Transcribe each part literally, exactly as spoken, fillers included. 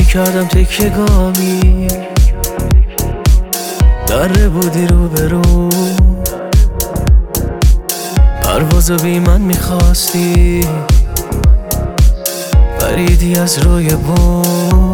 میکردم تکیه گامی، دره بودی رو برو، پروازو بی من میخواستی، پریدی از روی بوم.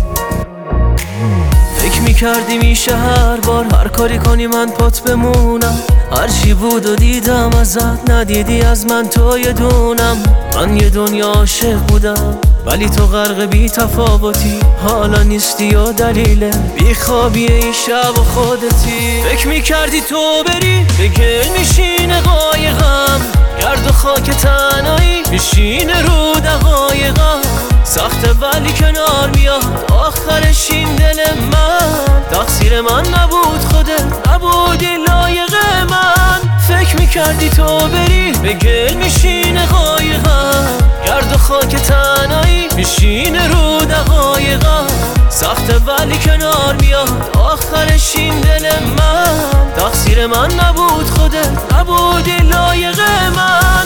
فکر میکردی میشه هر بار هر کاری کنی من پات بمونم، هرچی بود و دیدم ازت، ندیدی از من تو یه دونم. من یه دنیا عاشق بودم ولی تو غرق بی تفاوتی، حالا نیستی و دلیل بی خوابی این شب و خودتی. فکر میکردی تو بری به گل میشینه قایقم، گرد و خاک تنهایی میشینه رو دقایقم. سخته ولی کنار میاد آخرش این دل من، تقصیر من نبود خودت نبودی لایق من. فکر میکردی تو بری به گل میشینه قایقم، گرد و خاک تنهایی میشینه رو دقایقم. سخته ولی کنار میاد آخرش این دل من، تقصیر من نبود خودت نبودی لایق من.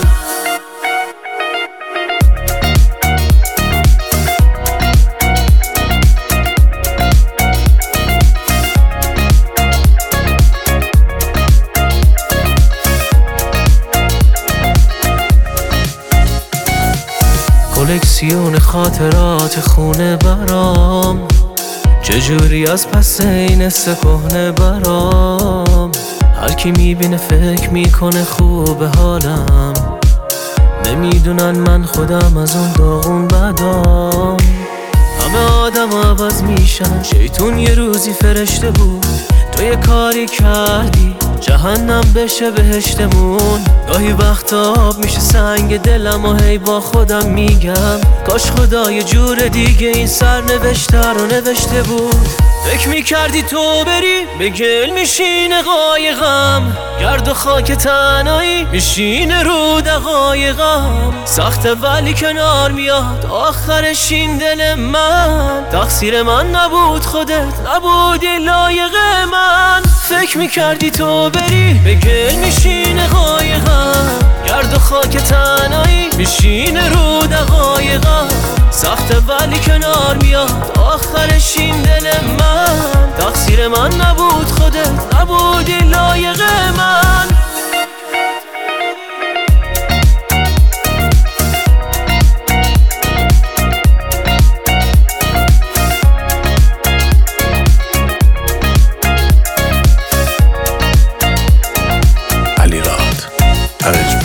کلکسیون خاطرات خونه برام، چجوری از پس این سکهنه برام. هر کی میبینه فکر میکنه خوب حالم، نمیدونن من خودم از اون داغون بدام. همه آدم عوض میشن، شیطون یه روزی فرشته بود، تو یه کاری کردی جهنم بشه بهشتمون. گاهی وقتا آب میشه سنگ دلم و هی با خودم میگم کاش خدا یه جور دیگه این سرنوشته رو نوشته بود. فکر میکردی تو بری به گل میشینه قایقم، گرد و خاک تنهایی میشینه رو دقایقم. سخته ولی کنار میاد آخرش این دل من، تقصیر من نبود خودت نبودی لایق من. فکر میکردی تو بری به گل میشینه قایقم، گرد و خاک تنهایی میشینه رو دقایقم. سخته ولی کنار میاد آخرش این دل من، تقصیر من نبود خودت نبودی لایق من. علیراد